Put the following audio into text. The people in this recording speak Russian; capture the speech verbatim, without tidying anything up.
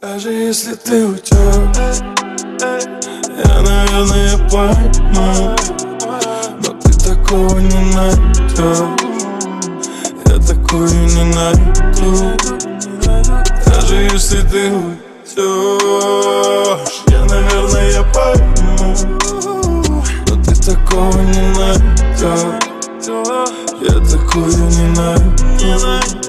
Даже если ты уйдешь, я, наверное, пойму, но ты такого не найдешь. Я такую не найду. Даже если ты уйдешь, я, наверное, пойму, но ты такого не найдешь. Я такую не найду.